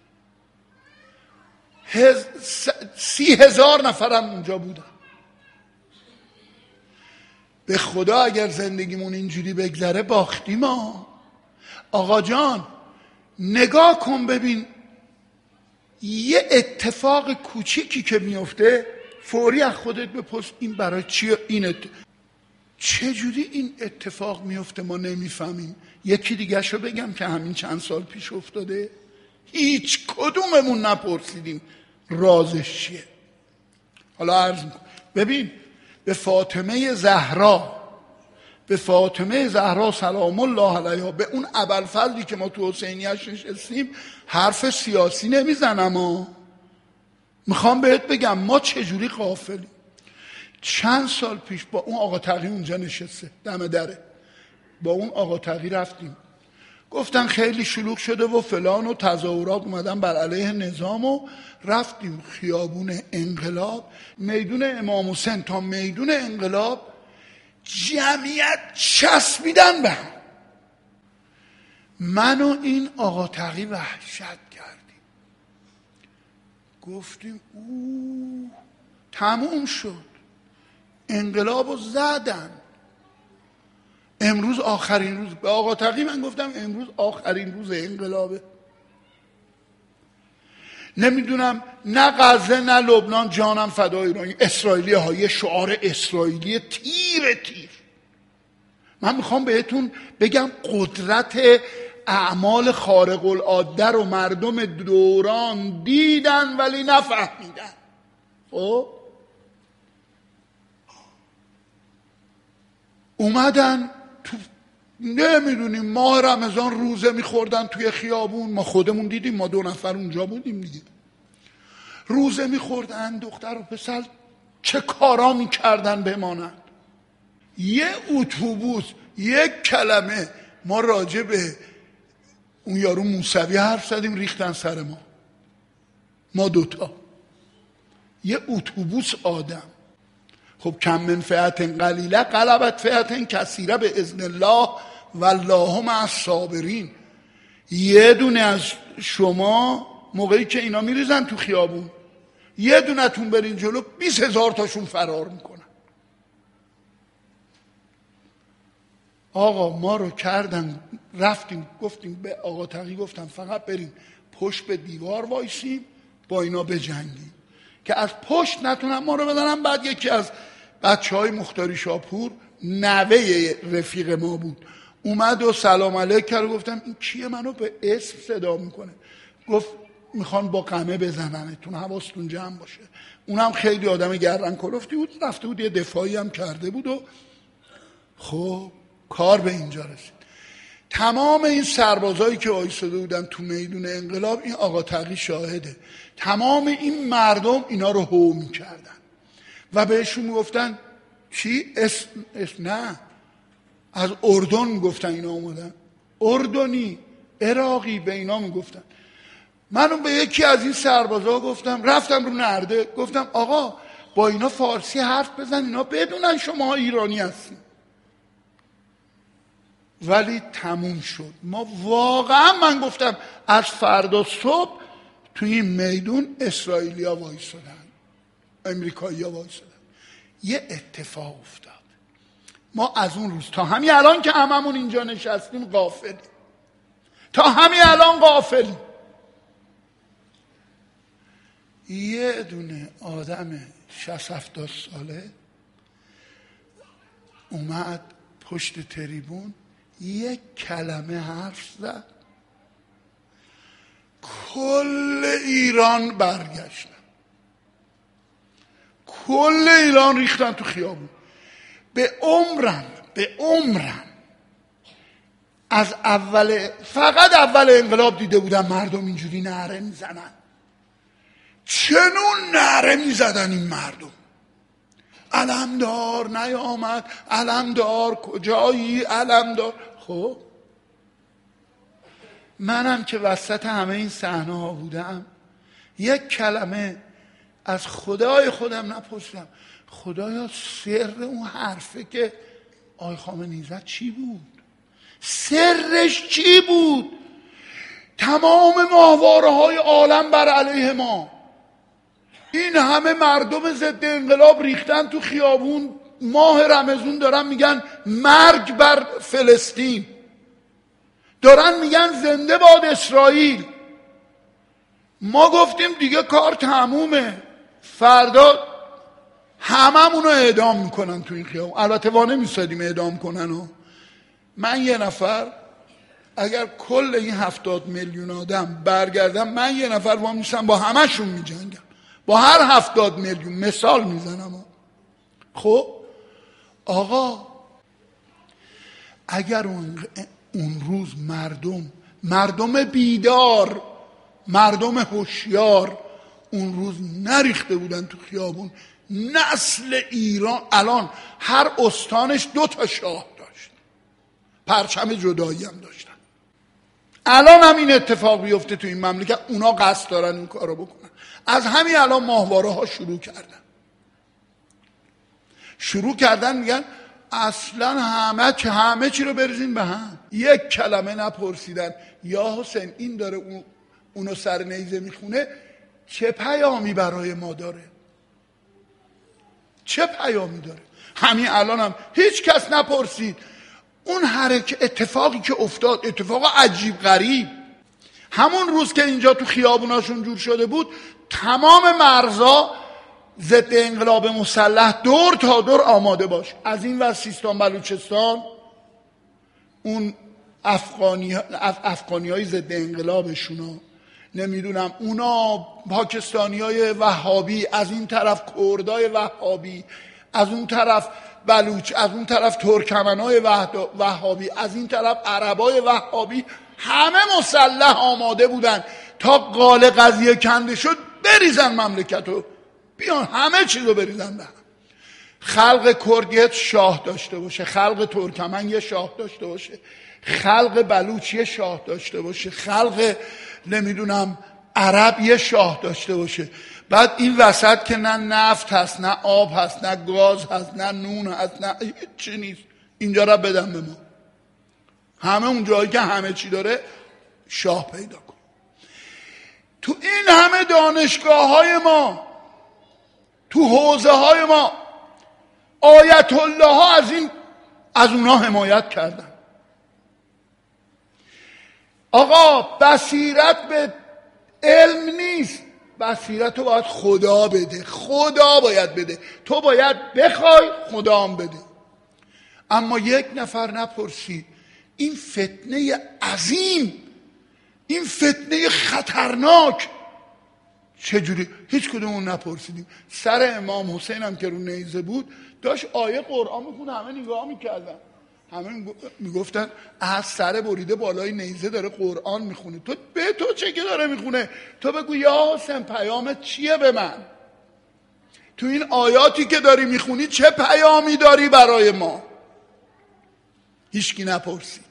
30,000 نفرم اونجا بودن. به خدا اگر زندگیمون اینجوری بگذره باختیم ما. آقا جان نگاه کن ببین، یه اتفاق کوچیکی که میفته فوری از خودت بپرس این برای چیه؟ چجوری این اتفاق میفته ما نمیفهمیم؟ یکی دیگه شو بگم که همین چند سال پیش افتاده، هیچ کدوممون نپرسیدیم رازش چیه. حالا عرض میکنم، ببین به فاطمه زهرا سلام الله علیها، به اون ابوالفضلی که ما تو حسینیش نشستیم حرف سیاسی نمیزنم. میخوام بهت بگم ما چجوری غافلیم. چند سال پیش با اون آقا تقی اونجا نشسته دم دره، با اون آقا تقی رفتیم، گفتن خیلی شلوغ شده و فلان و تظاهرات اومدن بر علیه نظام و رفتیم خیابون انقلاب، میدون امام حسین تا میدون انقلاب جمعیت چسبیدن به هم. من و این آقا تقی وحشت کردیم، گفتیم اوه تموم شد، انقلابو زدن، امروز آخرین روز. به آقا تقی من گفتم امروز آخرین روز انقلابه. نمیدونم نه غزه نه لبنان جانم فدای ایرانی، اسرائیلی ها یه شعار اسرائیلی تیر. من میخوام بهتون بگم قدرت اعمال خارق العاده رو مردم دوران دیدن ولی نفهمیدن. اومدن تو نمیدونیم ماه رمضان روزه میخوردن توی خیابون، ما خودمون دیدیم، ما 2 نفر اونجا بودیم دیگه، روزه میخوردن، دختر و پسر چه کارا میکردن بمانند. یه اتوبوس یک کلمه ما راجع به اون یارو موسوی حرف زدیم ریختن سر ما 2 تا، یه اتوبوس آدم. خب کم من فئة قلیله غلبت فئة کثیره به اذن الله والله مع الصابرین. یه دونه از شما موقعی که اینا میریزن تو خیابون، یه دونه تون برین جلو 20,000 تاشون فرار میکنن. آقا ما رو کردن، رفتیم گفتیم به آقا تقی، گفتم فقط بریم پشت به دیوار وایسیم با اینا بجنگیم که از پشت نتونن ما رو بدنن. بعد یکی از بچهای مختاری شاپور نوه رفیق ما بود اومد و سلام علیک کرد، گفتم این کیه منو به اسم صدا میکنه؟ گفت میخوان با قمه بزننتون، حواستون جمع باشه. اونم خیلی آدم گردن کلفتی بود، رفته بود یه دفاعی هم کرده بود و خب کار به اینجا رسید. تمام این سربازایی که آیستاده بودن تو میدون انقلاب، این آقا تقی شاهده، تمام این مردم اینا رو هو میکردن و بهشون میگفتن چی؟ اسم نه، از اردن میگفتن اینا اومدن، اردنی، عراقی، به اینا میگفتن. منو به یکی از این سربازا گفتم، رفتم رو نرده گفتم آقا با اینا فارسی حرف بزن اینا بدونن شما ایرانی هستین. ولی تموم شد. ما واقعا من گفتم از فردا صبح توی این میدون اسرائیلیا وایسادن، امریکایی‌ها وایسادن. یه اتفاق افتاد. ما از اون روز تا همین الان که هممون اینجا نشستیم غافلیم، تا همین الان غافلیم. یه دونه آدم 60-70 ساله اومد پشت تریبون یک کلمه حرف زد، کل ایران برگشتن، کل ایران ریختن تو خیابون. به عمرم از فقط اول انقلاب دیده بودم مردم اینجوری نعره میزنن. چنون نعره میزدن این مردم، علمدار نیامد، علمدار کجایی، علمدار. خب منم که وسط همه این صحنه ها بودم یک کلمه از خدای خودم نپرسیدم، خدایا سر اون حرفه که آقای خامنه‌ای زد چی بود؟ سرش چی بود؟ تمام ماهواره های عالم بر علیه ما، این همه مردم ضد انقلاب ریختن تو خیابون، ماه رمضان دارن میگن مرگ بر فلسطین، دارن میگن زنده باد اسرائیل. ما گفتیم دیگه کار تمومه، فردا هممونو اعدام میکنن تو این خیابون. البته وانه میستادیم اعدام کنن و من یه نفر، اگر کل این 70 میلیون آدم برگردم، من یه نفر وامیستم با همشون میجنگم، با هر 70 میلیون. مثال میزنم خب آقا اگر اون روز مردم بیدار، مردم هوشیار اون روز نریخته بودن تو خیابون، نسل ایران الان هر استانش 2 شاه داشت، پرچم جدایی هم داشتن. الان هم این اتفاق بیفته تو این مملکت، اونا قصد دارن این کارو بکنن. از همین الان ماهواره ها شروع کردن میگن اصلا همه چی رو بریزین به هم. یک کلمه نپرسیدن یا حسین این داره اونو سر نیزه میخونه، چه پیامی برای ما داره، چه پیامی داره. همین الان هم هیچ کس نپرسید. اون اتفاقی که افتاد، اتفاق عجیب غریب، همون روز که اینجا تو خیابوناشون جور شده بود، تمام مرزا ضد انقلاب مسلح دور تا دور آماده باش. از این ور سیستان بلوچستان اون افغانی های ضد انقلابشونا، نمیدونم اونا پاکستانی های وهابی، از این طرف کردای وهابی، از اون طرف بلوچ، از اون طرف ترکمن های وهابی، از این طرف عربای وهابی، همه مسلح آماده بودن تا قال قضیه کنده شد بریزن مملکتو، بیان همه چیزو بریزن به هم. خلق کرد یه شاه داشته باشه، خلق ترکمن یه شاه داشته باشه، خلق بلوچ یه شاه داشته باشه، خلق نمیدونم عرب یه شاه داشته باشه. بعد این وسط که نه نفت هست، نه آب هست، نه گاز هست، نه نون هست، نه چی نیست، اینجا را بدن به ما. همه اون جایی که همه چی داره شاه پیدا کن. تو این همه دانشگاه های ما، تو حوزه های ما، آیت الله ها از اونا حمایت کردن. آقا بصیرت به علم نیست، بصیرت رو باید خدا بده، خدا باید بده، تو باید بخوای خدا هم بده. اما یک نفر نپرسید این فتنه عظیم، این فتنه خطرناک چجوری؟ هیچ کدومون نپرسیدیم. سر امام حسین هم که رو نیزه بود داشت آیه قرآن میخونه، همه نگاه میکردن، همه میگفتن از سر بریده بالای نیزه داره قرآن میخونه. تو به تو چه که داره میخونه؟ تو بگو یا حسین پیامت چیه به من؟ تو این آیاتی که داری میخونی چه پیامی داری برای ما؟ هیچکی نپرسید،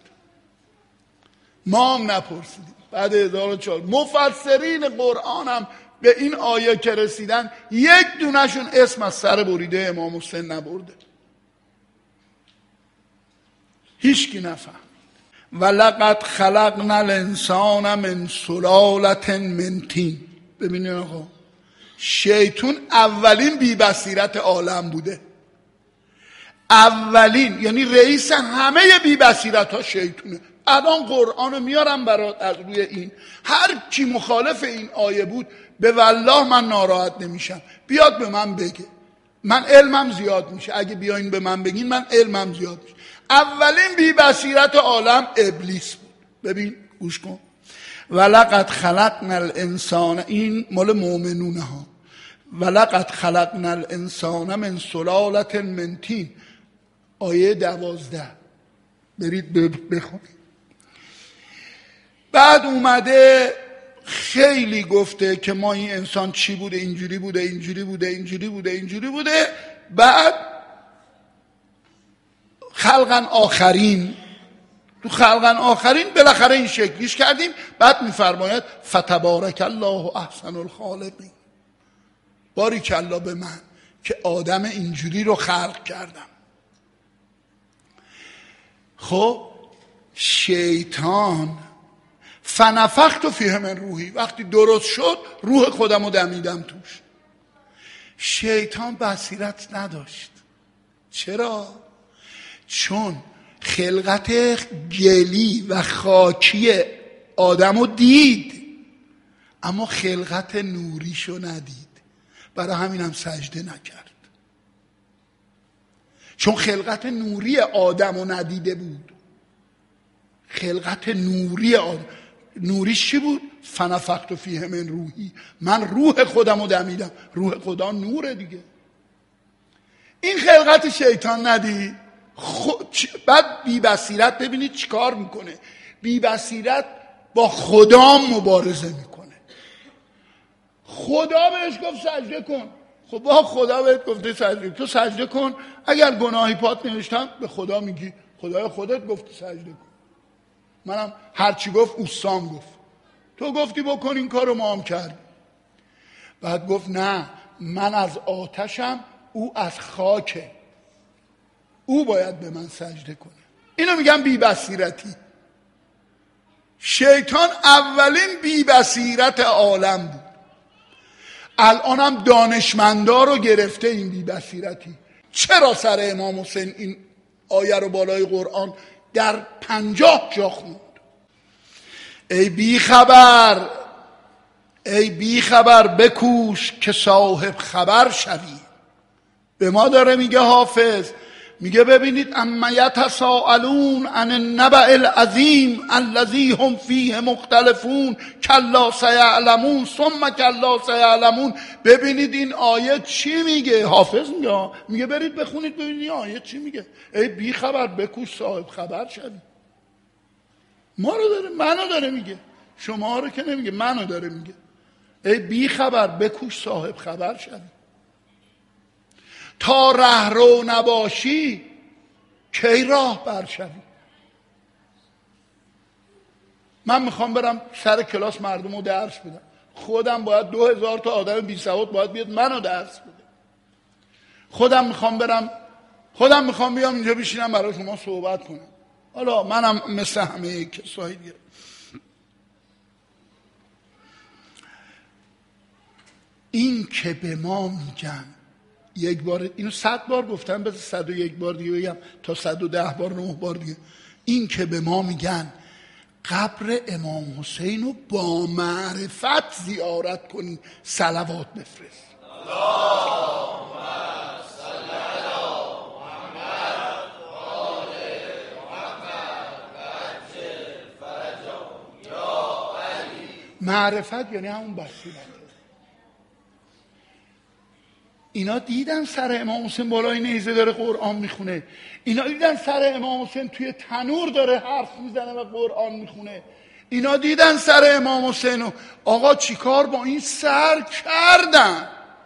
ما هم نپرسیدیم. بعد 1400 مفسرین قرآن هم به این آیه که رسیدن یک دونشون اسم از سر بریده امام حسین نبرده. هیچ کی نفهم. ولقد خلقنا الانسان من سلالة من طین. ببینید آقا، شیطان اولین بی بصیرت عالم بوده، اولین، یعنی رئیس همه بی بصیرت ها شیطونه. الان قرآن رو میارم برات از روی این، هر کی مخالف این آیه بود به والله من ناراحت نمیشم، بیاد به من بگه، من علمم زیاد میشه. اگه بیاین به من بگین من علمم زیاد میشه. اولین بی بصیرت عالم ابلیس بود. ببین گوش کن، ولقد خلقنا الانسان، این مال مؤمنونه ها، ولقد خلقنا الانسان من سلالة من طین، آیه 12 برید بخونید. بعد اومده خیلی گفته که ما این انسان چی بوده، اینجوری بوده، اینجوری بوده، اینجوری بوده، اینجوری بوده. بعد خلقن آخرین، تو خلقن آخرین بالاخره این شکلیش کردیم. بعد میفرماید فتبارک الله احسن الخالقین، باریک الله به من که آدم اینجوری رو خلق کردم. خب شیطان فنفخت فیه من روحی، وقتی درست شد روح خودم رو دمیدم توش. شیطان بصیرت نداشت. چرا؟ چون خلقت گلی و خاکی آدم رو دید اما خلقت نوریشو ندید، برای همین هم سجده نکرد، چون خلقت نوری آدم رو ندیده بود. خلقت نوری آدم، نوریش چی بود؟ فنفخت فیه من روحی، من روح خودم رو دمیدم. روح خدا نوره دیگه. این خلقت شیطان ندید؟ بعد بی بصیرت ببینید چیکار میکنه. بی بصیرت با خدا مبارزه میکنه. خدا بهش گفت سجده کن. خب با خدا بهت گفته سجده، تو سجده کن. اگر گناهی پات نوشتم به خدا میگی خدای خودت گفتی سجده کن، منم هرچی گفت اوستام گفت، تو گفتی بکن این کارو ما هم کردیم. بعد گفت نه، من از آتشم، او از خاکه، او باید به من سجده کنه. اینو میگم بی بصیرتی. شیطان اولین بی بصیرت عالم بود. الانم دانشمندا رو گرفته این بی بصیرتی. چرا سر امام حسین این آیه رو بالای قرآن در 50 جا خوند؟ ای بی خبر، ای بی خبر بکوش که صاحب خبر شوی. به ما داره میگه حافظ، میگه ببینید اما یتساءلون عن النبأ العظیم الذی هم فیه مختلفون کلا سیعلمون ثم کلا سیعلمون. ببینید این آیه چی میگه. حافظ میگه برید بخونید ببینید این آیه چی میگه. ای بی خبر بکوش صاحب خبر شوی. ما رو داره، منو داره میگه، شما رو که نمیگه، منو داره میگه. ای بی خبر بکوش صاحب خبر شوی. تا ره رو نباشی کی راه بر شوی. من میخوام برم سر کلاس مردم رو درس بدم، خودم باید 2000 تا آدم بی سواد باید بیاد منو درس بده. خودم میخوام بیام اینجا بشینم برای شما صحبت کنم. حالا منم مثل همه کسایی دیگه. این که به ما میگن، یک بار اینو 100 بار گفتم، بذار 101 بار دیگه بگم تا 110 بار 9 بار دیگه. این که به ما میگن قبر امام حسین رو با معرفت زیارت کنی، صلوات بفرست. اللهم صل علی محمد و آل محمد عجل فرجهم یا علی. معرفت یعنی همون بصیرت. اینا دیدن سر امام حسین بالای نیزه داره قرآن میخونه، اینا دیدن سر امام حسین توی تنور داره حرف میزنه و قرآن میخونه، اینا دیدن سر امام حسین و آقا چیکار با این سر کردن،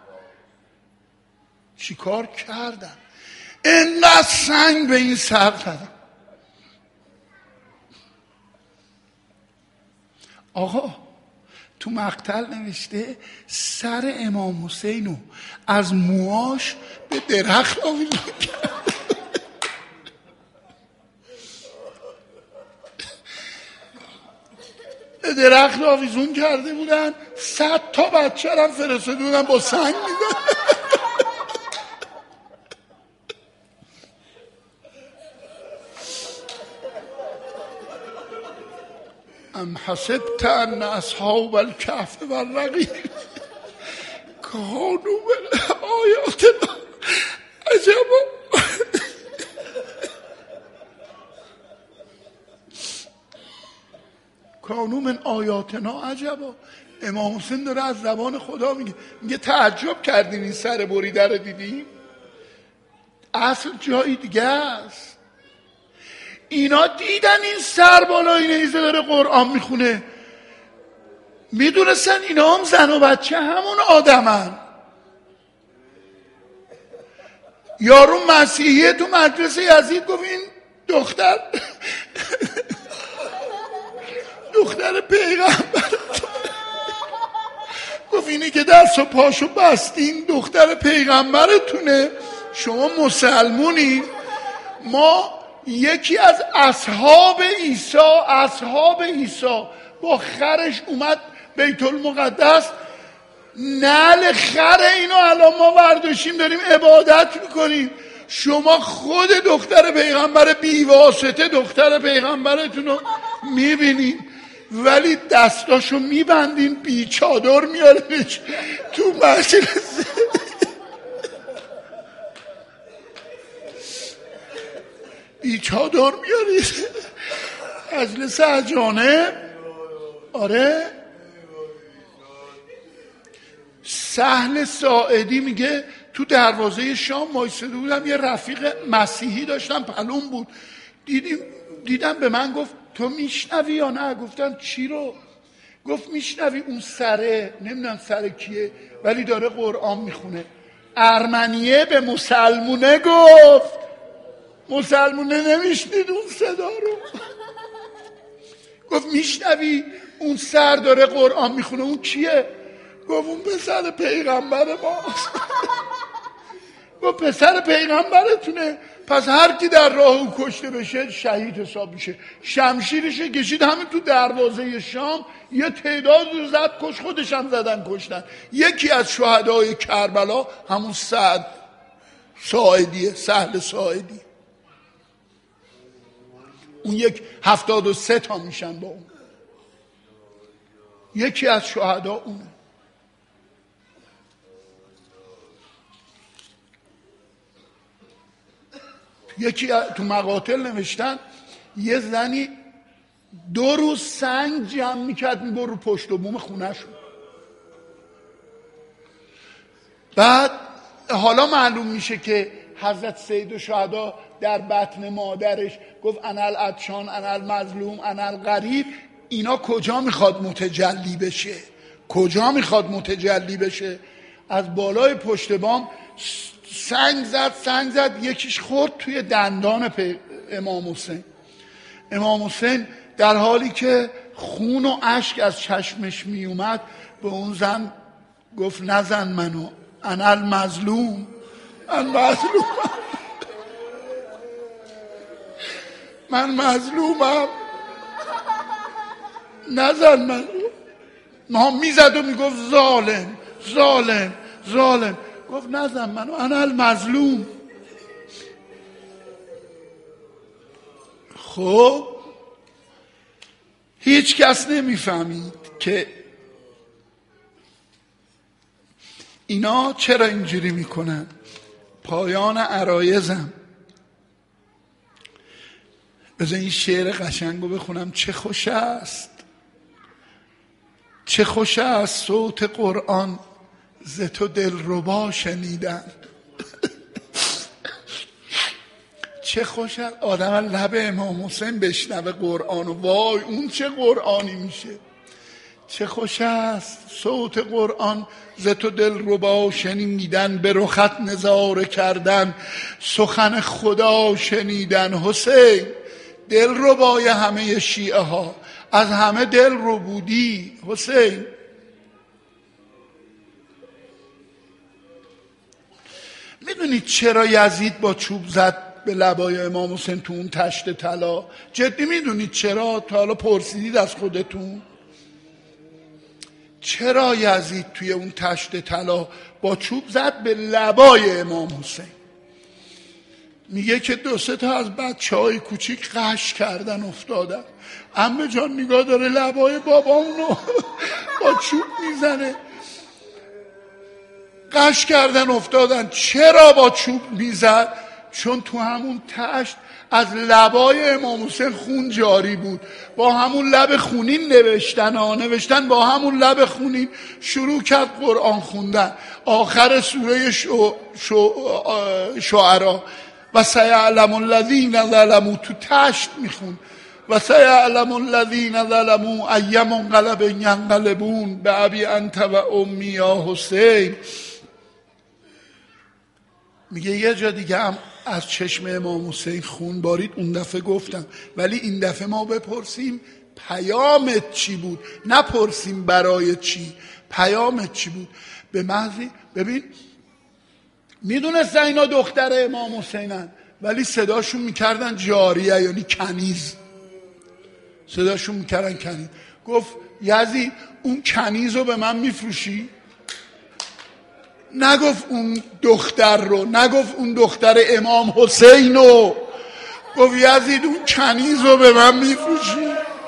چیکار کردن، اینقدر سنگ به این سر زدن. آقا تو مقتل نوشته سر امام حسینو از موهاش به درخت آویزون کرد. به درخت آویزون کرده بودن. 100 تا بچه هم فرستاده بودن با سنگ میزن. ام حسبت ان اصحاب الکهف والرقیم کانوا من آیاتنا عجبا. کانوا من آیاتنا عجبا. امام حسین داره از زبان خدا میگه تعجب کردین این سر بریده رو دیدیم؟ اصل جایی دیگه است. اینا دیدن این سر بالای نیزه داره قرآن میخونه، میدونستن اینا هم زن و بچه همون آدمن. یارو مسیحیه تو مدرسه یزید گفت این دختر پیغمبر، گفت اینی که دست و پاشو بستین دختر پیغمبرتونه، شما مسلمونی. ما یکی از اصحاب عیسی با خرش اومد بیت المقدس، نعل خر اینو الان ما برداشتیم داریم عبادت میکنیم. شما خود دختر پیغمبر بیواسطه دختر پیغمبرتون رو میبینین ولی دستاشو میبندین، بی چادر میارنش تو مجلس. بی چادر میارید مجلس حجانه. آره سهل ساعدی میگه تو دروازه شام وایساده بودم، یه رفیق مسیحی داشتم پلوم بود، دیدم به من گفت تو میشنوی یا نه؟ گفتم چی رو؟ گفت میشنوی اون سره، نمیدونم سره کیه ولی داره قرآن میخونه. ارمنیه به مسلمونه گفت، مسلمونه نمیشنید اون صدا رو. گفت میشنوی اون سر داره قرآن میخونه، اون کیه؟ گفت اون پسر پیغمبر ماست. گفت پسر پیغمبرتونه، پس هر کی در راه او کشته بشه شهید حساب میشه. شمشیرش کشید همین تو دروازه شام، یه تعداد رو زد کش، خودش هم زدن کشتن. یکی از شهدای کربلا همون سهل ساعدی، اون 73 تا میشن با اون، یکی از شهدا اونه. یکی تو مقاتل نوشتن یه زنی 2 روز سنگ جمع میکرد میبر رو پشت و بوم خونه شد. بعد حالا معلوم میشه که حضرت سید الشهدا در بطن مادرش گفت انا العطشان انا المظلوم انا الغریب. اینا کجا میخواد متجلی بشه؟ کجا میخواد متجلی بشه؟ از بالای پشت بام سنگ زد، یکیش خورد توی دندان امام حسین. امام حسین در حالی که خون و اشک از چشمش می اومد به اون زن گفت نزن منو، انا المظلوم، من مظلومم، نزن منو. ما میزد و میگفت ظالم. گفت نزن منو، انا المظلوم. خب هیچ کس نمیفهمید که اینا چرا اینجوری میکنن. پایان عرایزم بذار این شعر قشنگو بخونم. چه خوش است صوت قرآن ز تو دلربا شنیدن. چه خوش است آدم لب امام حسین بشنوه قرآن و وای اون چه قرآنی میشه. چه خوش است صوت قرآن ز تو دلربا شنیدن، به رخت نظاره کردن سخن خدا شنیدن. حسین دلربای همه شیعه ها، از همه دل رو بودی حسین. میدونید چرا یزید با چوب زد به لبای امام حسین تو اون تشت طلا؟ جدی میدونید چرا؟ تا حالا پرسیدید از خودتون چرا یزید توی اون تشت طلا با چوب زد به لبای امام حسین؟ میگه که 2-3 تا از بچه‌های کوچیک قش کردن افتادن. عمه جان نگاه داره لبای بابامونو با چوب میزنه. قش کردن افتادن. چرا با چوب میزد؟ چون تو همون تشت از لبای امام حسین خون جاری بود. با همون لب خونین نوشتن با همون لب خونین شروع کرد قرآن خوندن. آخر سوره شعرا و سیعلم الذین ظلموا تو تشت میخوند و سیعلم الذین ظلموا ای منقلب ینقلبون به ابی انت و امی یا حسین. میگه یه جا دیگه هم از چشم امام حسین خون بارید. اون دفعه گفتم ولی این دفعه ما بپرسیم پیامت چی بود، نپرسیم برای چی، پیامت چی بود. به محضی ببین میدونستن اینا دختر امام حسینن ولی صداشون میکردن جاریه، یعنی کنیز. صداشون میکردن کنیز. گفت یزید اون کنیز رو به من میفروشی؟ نگفت اون دختر رو، نگفت اون دختر امام حسین رو، گفت یزید اون کنیز رو به من میفروشی؟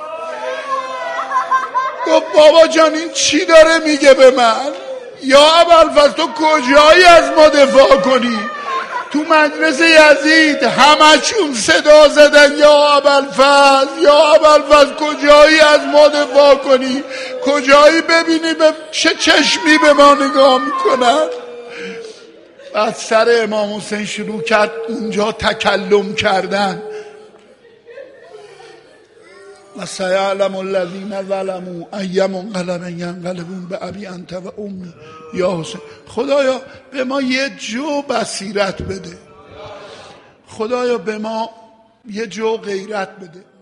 گفت بابا جان این چی داره میگه به من؟ یا ابوالفضل تو کجایی از ما دفاع کنی؟ تو مجلس یزید همشون صدا زدن یا ابوالفضل یا ابوالفضل کجایی از ما دفاع کنی؟ کجایی ببینی به چه چشمی به ما نگاه میکنن؟ بعد سر امام حسین شروع کرد اونجا تکلم کردن. و سیعلم الذین ظلموا ای منقلب ینقلبون بأبی انت و امی یا حسین. خدایا به ما یه جو بصیرت بده، خدایا به ما یه جو غیرت بده.